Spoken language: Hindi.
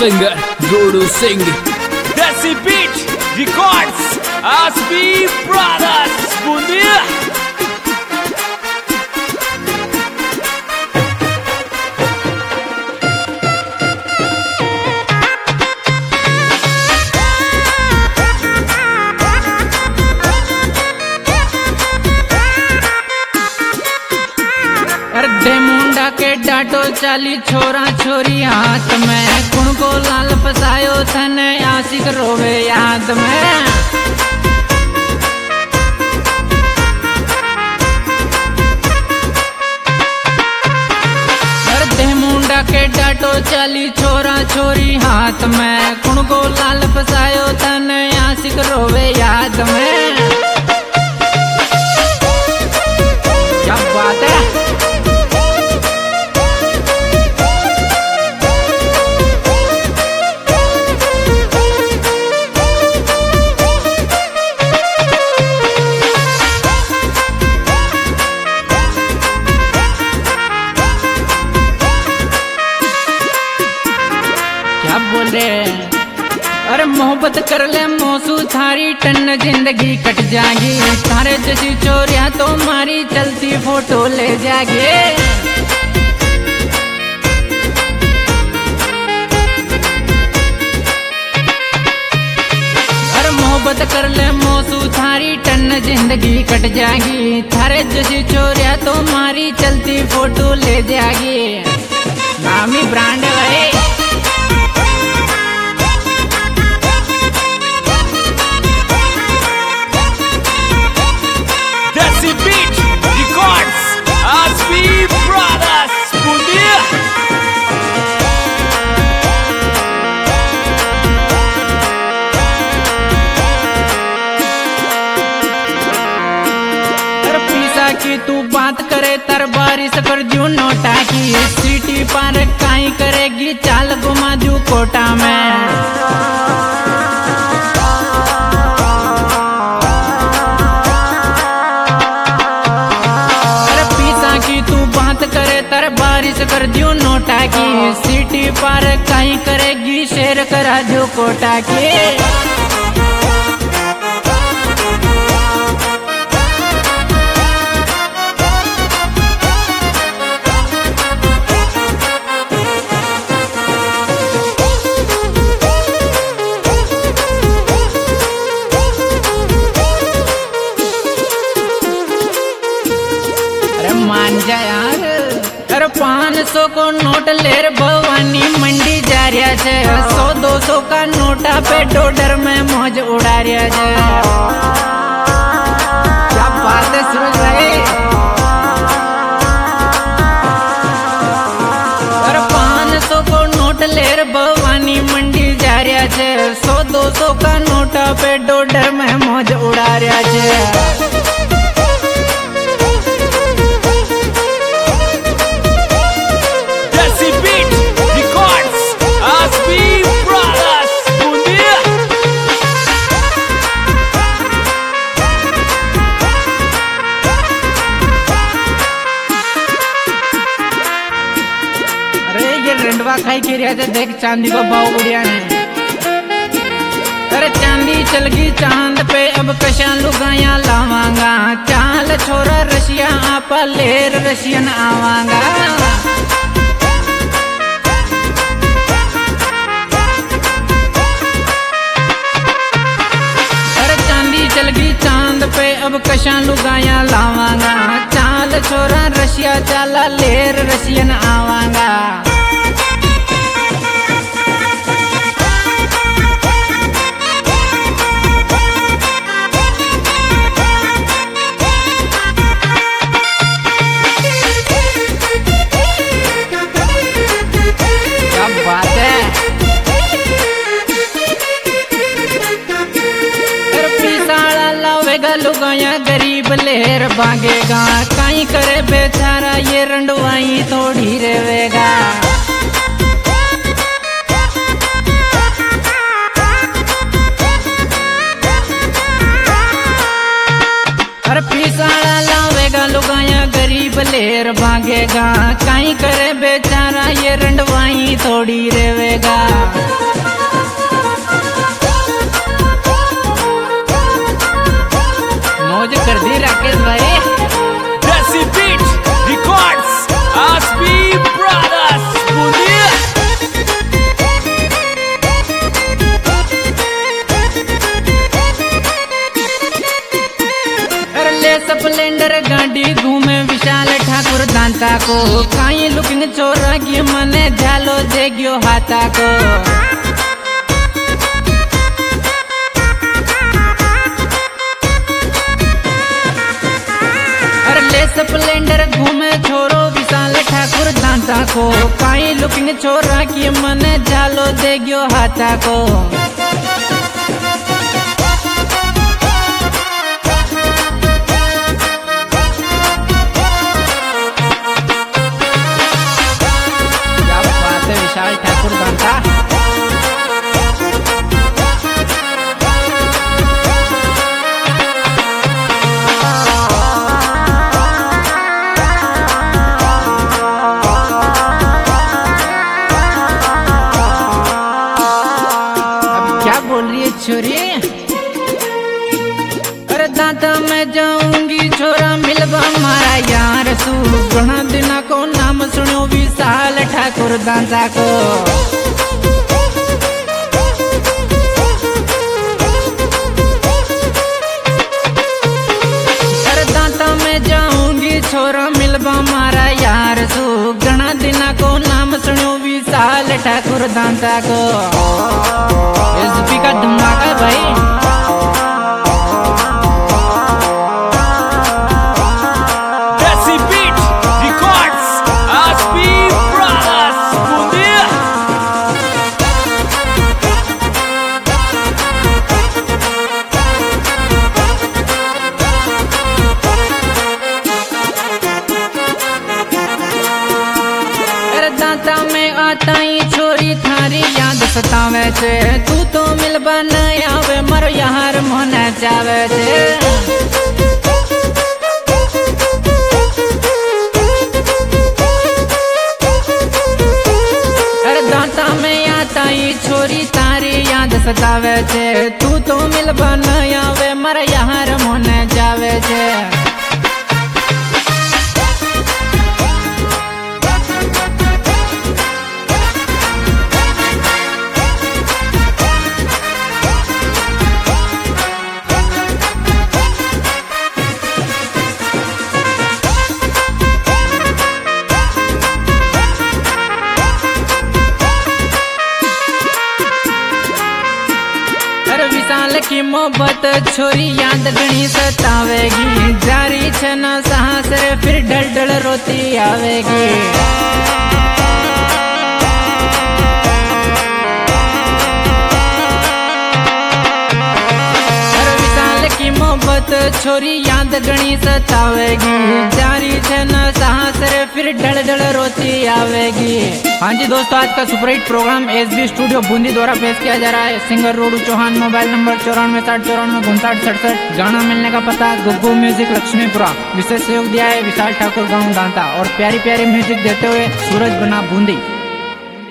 singer Guru Singh. Desi Beat Records, Aspi Brothers, Bundia. अर्धे मुंडा के डाटो चाली छोरा छोरी हाथ में कुण को लाल फसायो थने आशिक रोवे याद में। अर्धे मुंडा के डाटो चाली छोरा छोरी हाथ में कुण को लाल फसायो थने आशिक रोवे याद में। क्या बात है। क्या बोले अरे मोहब्बत कर ले मौसू थारी टन जिंदगी कट जाएगी थारे जैसी चोरिया तो मारी चलती फोटो ले जाएगी। अरे मोहब्बत कर ले मौसू थारी टन जिंदगी कट जाएगी थारे जैसी चोरिया तो मारी चलती फोटो ले जाएगी। नामी ब्रांड है की तू बात करे तर बारिश कर दू नोटा की सिटी पार काई करेगी चाल घुमा दू कोटा में। अरे पीसा की तू बात करे तर बारिश कर दू नोटा की सिटी पार काई करेगी शेर करा दू कोटा की। मान जा यार अरे 500 को नोट लेर भवानी मंडी जा रहा है 100-200 का नोटा पे डोडर में मौज उड़ा रहा है। क्या बात है सूरज भाई। अरे 500 को नोट लेर भवानी मंडी जा रहा है 100-200 का नोटा पे डोडर में मौज उड़ा रहा है। रेंडवा खाई के रहा देख चांदी को भाव उड़िया ने। अरे चांदी चल गई चांद पे अब कशा लुगाया लावांगा चाल छोरा रशिया आपा लेर रशियन आवांगा। अरे चांदी चल गई चांद पे अब कशा लुगाया लावांगा चाल छोरा रशिया चाला लेर रशियन आवांगा। लुगाया गरीब लेर भागेगा काई करे बेचारा ये रंडवाई थोड़ी रेवेगा। अरे पिसाड़ा लावेगा लुगाया गरीब लेर भागेगा काई करे बेचारा ये रंडवाई थोड़ी रेवेगा। छोरा की मने झालो दे गयो हाथा को। अरे ले स्प्लेंडर घूमे छोरो विशाल ठाकुर दांता को। काई लुकिंग छोरा की मने झालो दे गयो हाथा को। विशाल ठाकुर दांता अब क्या बोल रही है छोरी? अरे दांता मैं जाऊंगी छोरा मिलवा मारा यार सू। घना दिना को नाम सुनो विशाल ठाकुर दांता को। अरे दांता मैं जाऊंगी छोरा मिलवा मारा यार सू। घना दिना को नाम सुनो विशाल ठाकुर दांता को। एसपी का धमाका भाई। दांता में आता ही छोरी थारी याद सतावे छे। तू तो मिलबा न आवे मर यार मोने जावे छे। अरे दांता में आता ही छोरी तारी याद सतावे छे। तू तो मिलबा न आवे मर यार मोने जावे छे। विशाल की मोहब्बत छोरी याद घनी सतावेगी। जारी छे न साहस रे फिर डल डल रोती आवेगी। विशाल की मोहब्बत छोरी याद घनी सतावेगी। जारी छे न साहस रे फिर डल डल रोती आवेगी। हाँ जी दोस्तों, आज का superhit programme SB studio Bundi द्वारा पेश किया जा रहा है। Singer Rodu Chauhan, mobile number 9460945967। गाना मिलने का पता गुग्गू म्यूजिक लक्ष्मीपुरा। विशेष सहयोग दिया है विशाल ठाकुर गाँव दांता। और प्यारी प्यारी म्यूजिक देते हुए सूरज बना बूंदी।